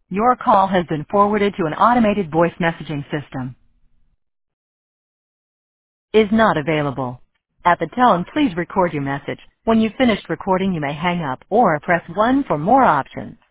Your call has been forwarded to an automated voice messaging system. Is not available. At the tone, please record your message. When you've finished recording, you may hang up or press 1 for more options.